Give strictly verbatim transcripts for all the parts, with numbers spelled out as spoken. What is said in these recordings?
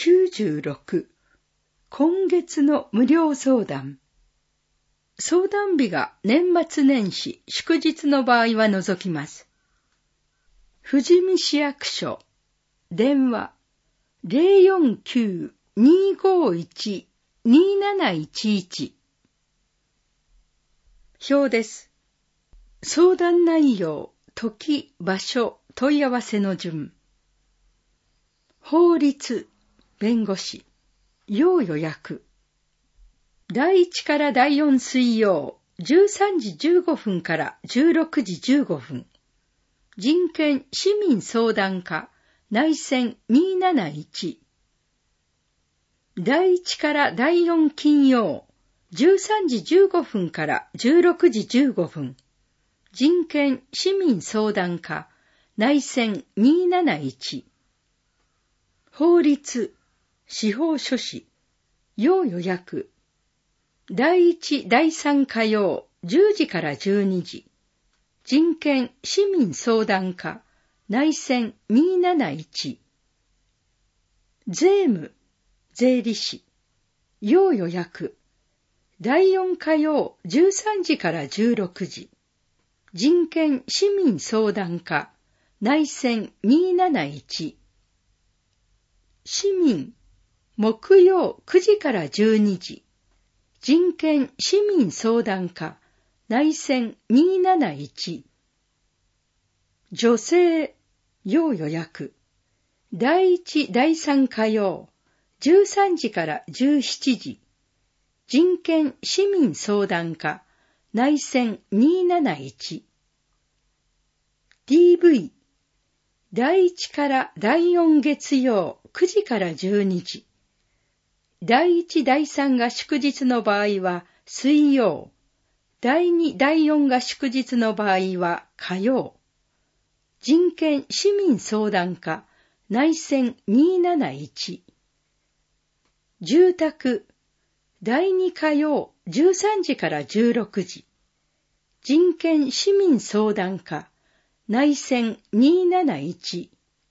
きゅうじゅうろく今月の無料相談。相談日が年末年始、祝日の場合は除きます。富士見市役所、電話 ゼロよんきゅう にーごーいち にーなないちいち。表です。相談内容、時、場所、問い合わせの順。法律、弁護士、要予約。だいいちからだいよん水曜、じゅうさんじじゅうごふんからじゅうろくじじゅうごふん。人権市民相談課、内線にーなないち。だいいちからだいよん金曜、じゅうさんじじゅうごふんからじゅうろくじじゅうごふん。人権市民相談課、内線にーなないち。法律、司法書士、要予約。だいいち、だいさん火曜、じゅうじからじゅうにじ。人権市民相談課、内線にーなないち。税務、税理士、要予約。だいよん火曜、じゅうさんじからじゅうろくじ。人権市民相談課、内線にーなないち。市民、木曜くじからじゅうにじ。人権市民相談課、内線にーなないち。女性、要予約。だいいち、だいさん火曜、じゅうさんじからじゅうしちじ。人権市民相談課、内線にーなないち。ディーブイ、だいいちからだいよん月曜、くじからじゅうにじ。だいいち、だいさんが祝日の場合は水曜。だいに、だいよんが祝日の場合は火曜。人権市民相談課、内線にーなないち。住宅、だいに火曜、じゅうさんじからじゅうろくじ。人権市民相談課、内線にーなないち。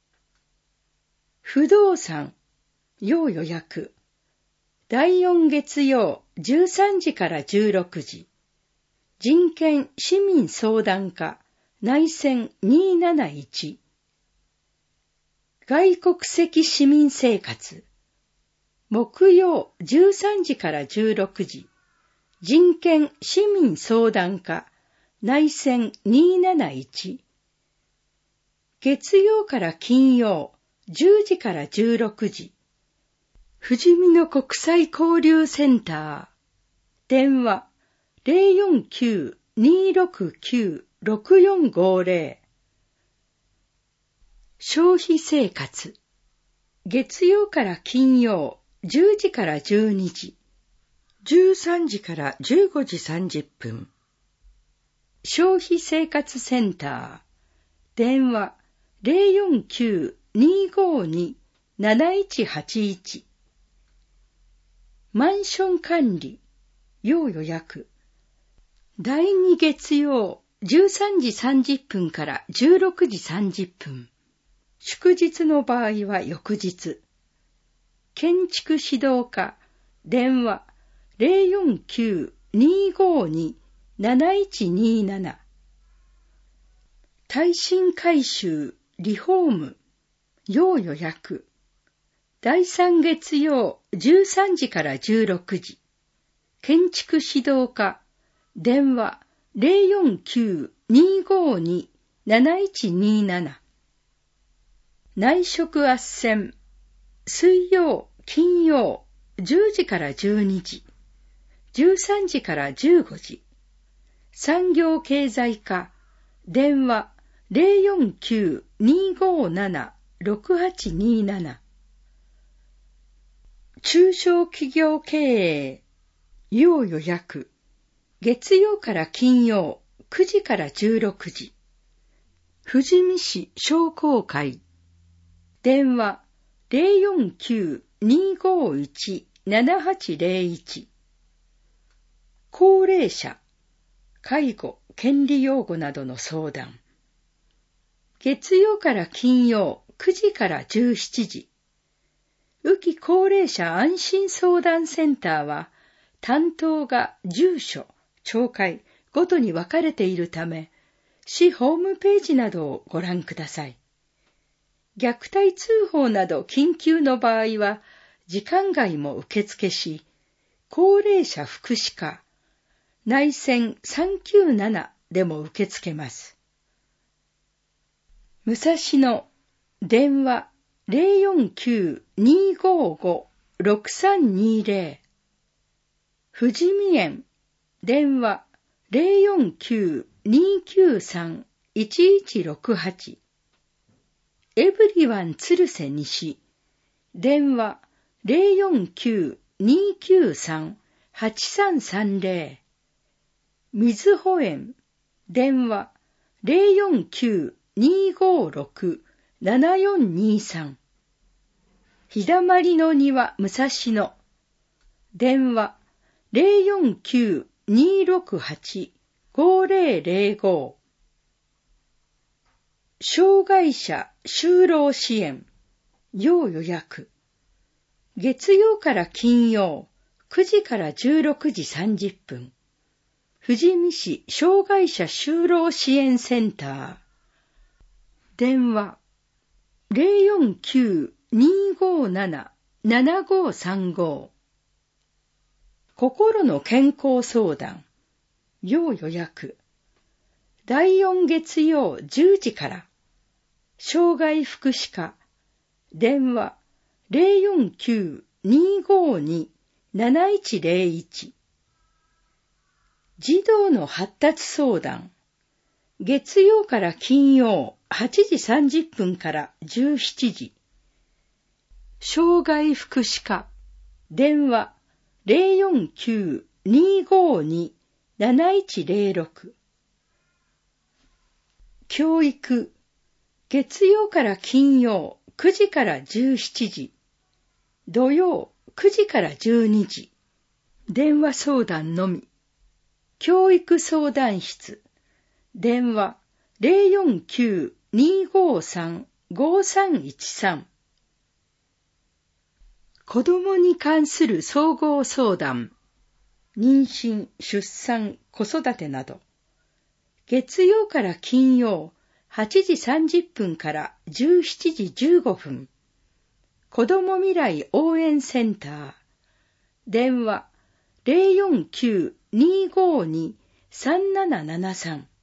不動産、要予約。だいよん月曜、じゅうさんじからじゅうろくじ。人権市民相談課、内線にーなないち。外国籍市民生活。木曜、じゅうさんじからじゅうろくじ。人権市民相談課、内線にーなないち。月曜から金曜、じゅうじからじゅうろくじ。富士見の国際交流センター。電話 ゼロよんきゅう にーろくきゅう ろくよんごゼロ。消費生活。月曜から金曜、じゅうじからじゅうにじ。じゅうさんじからじゅうごじさんじゅっぷん。消費生活センター。電話 ゼロよんきゅう にーごーに なないちはちいち。マンション管理、要予約。だいに月曜、じゅうさんじさんじゅっぷんからじゅうろくじさんじゅっぷん。祝日の場合は翌日。建築指導課、電話 ゼロよんきゅう にーごーに なないちにーなな。耐震改修、リフォーム、要予約。だいさん月曜、じゅうさんじからじゅうろくじ。建築指導課、電話 ゼロよんきゅう にーごーに なないちにーなな。内職斡旋、水曜、金曜、じゅうじからじゅうにじ。じゅうさんじからじゅうごじ。産業経済課、電話 ゼロよんきゅう にーごーなな ろくはちにーなな。中小企業経営、要予約。月曜から金曜、くじからじゅうろくじ。富士見市商工会。電話 ゼロよんきゅう にーごーいち ななはちゼロいち。高齢者、介護、権利擁護などの相談。月曜から金曜、くじからじゅうしちじ。浮高齢者安心相談センターは、担当が住所、町会ごとに分かれているため、市ホームページなどをご覧ください。虐待通報など緊急の場合は、時間外も受付し、高齢者福祉課、内線さんきゅうななでも受け付けます。武蔵野、電話 ゼロよんきゅう にーごーごー ろくさんにーゼロ 富士見園、電話 ゼロよんきゅう にーきゅうさん いちいちろくはち エブリワン鶴瀬西、電話 ゼロよんきゅう にーきゅうさん はちさんさんゼロ 水穂園、電話 ゼロよんきゅう にーごーろく ななよんにーさん 日だまりの庭武蔵野、電話 ゼロよんきゅう にーろくはち ごーゼロゼロごー 障害者就労支援、要予約。月曜から金曜、くじからじゅうろくじさんじゅっぷん。富士見市障害者就労支援センター。電話ゼロよんきゅう にーごーなな ななごーさんごー。心の健康相談、要予約。だいよん月曜じゅうじから。障害福祉課、電話ゼロよんきゅう にーごーに なないちゼロいち。児童の発達相談、月曜から金曜はちじさんじゅっぷんからじゅうしちじ。障害福祉課、電話ゼロよんきゅう にーごーに なないちゼロろく。教育、月曜から金曜くじからじゅうしちじ、土曜くじからじゅうにじ、電話相談のみ。教育相談室、電話ゼロよんきゅう にーごーさん ごーさんいちさん。子供に関する総合相談、妊娠、出産、子育てなど、月曜から金曜はちじさんじゅっぷんからじゅうしちじじゅうごふん。子ども未来応援センター。電話ゼロよんきゅう にーごーに さんななななさん。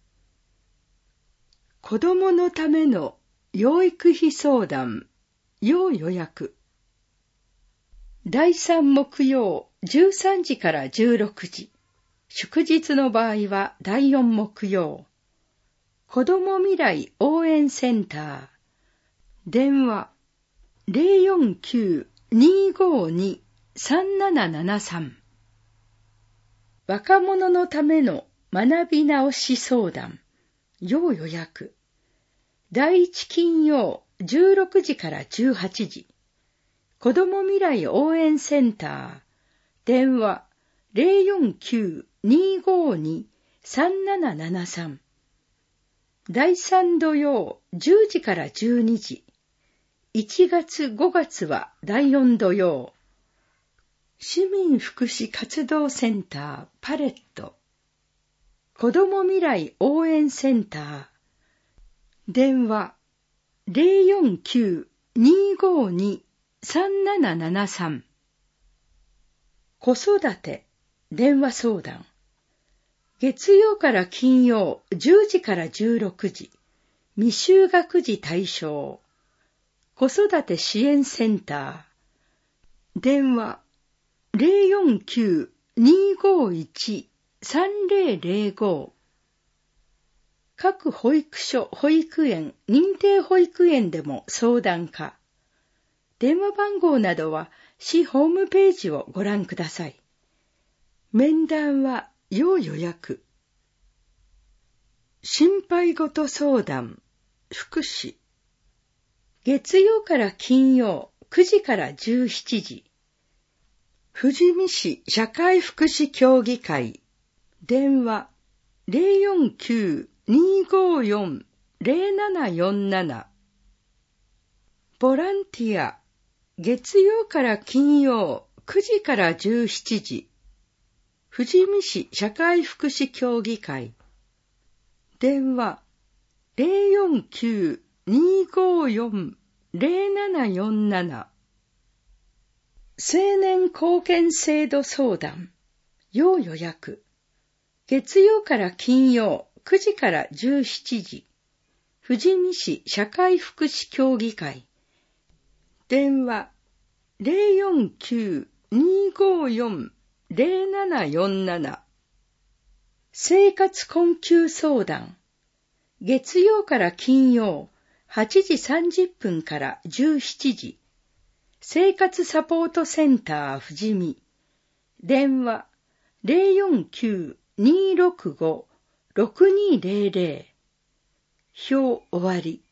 子どものための養育費相談、要予約。だいさん木曜じゅうさんじからじゅうろくじ。祝日の場合はだいよん木曜。子ども未来応援センター。電話ゼロよんきゅう にーごーに さんななななさん。若者のための学び直し相談、要予約。だいいち金曜じゅうろくじからじゅうはちじ。子ども未来応援センター。電話ゼロよんきゅう にーごーに さんななななさん。だいさん土曜じゅうじからじゅうにじ。いちがつごがつはだいよん土曜。市民福祉活動センターパレット。子ども未来応援センター。電話ゼロよんきゅう にーごーに さんななななさん。子育て電話相談。月曜から金曜じゅうじからじゅうろくじ。未就学児対象。子育て支援センター。電話ゼロよんきゅう にーごーいち さんゼロゼロご。各保育所、保育園、認定保育園でも相談可。電話番号などは市ホームページをご覧ください。面談は要予約。心配事相談、福祉。月曜から金曜くじからじゅうしちじ。富士見市社会福祉協議会。電話ゼロよんきゅう にーごーよん ゼロななよんなな。ボランティア月曜から金曜くじからじゅうしちじ、富士見市社会福祉協議会。電話 ゼロよんきゅう にーごーよん ゼロななよんなな。青年貢献制度相談、要予約。月曜から金曜くじからじゅうしちじ、富士見市社会福祉協議会。電話 ゼロよんきゅう にーごーよん ゼロななよんなな。生活困窮相談。月曜から金曜はちじさんじゅっぷんからじゅうしちじ。生活サポートセンター富士見。電話 ゼロよんきゅう にーろくご ろくにーゼロゼロ。表終わり。